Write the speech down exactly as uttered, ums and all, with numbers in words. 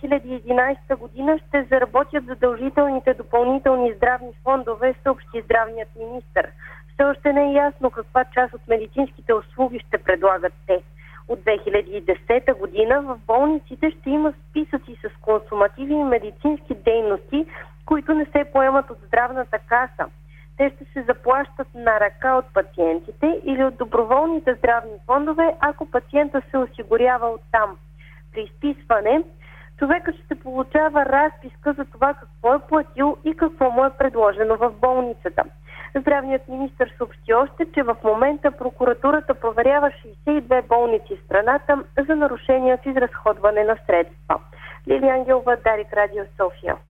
хиляди и единадесета година ще заработят задължителните допълнителни здравни фондове, съобщи здравният министър. Все още не е ясно каква част от медицинските услуги ще предлагат те. От две хиляди и десета година в болниците ще има списъци с консумативи и медицински дейности, които не се поемат от здравната каса. Те ще се заплащат на ръка от пациентите или от доброволните здравни фондове, ако пациента се осигурява от там. При изписване човекът ще получава разписка за това какво е платил и какво му е предложено в болницата. Здравният министър съобщи още, че в момента прокуратурата проверява шейсет и две болници в страната за нарушения в изразходване на средства. Лилия Ангелова, Дарик, Радио София.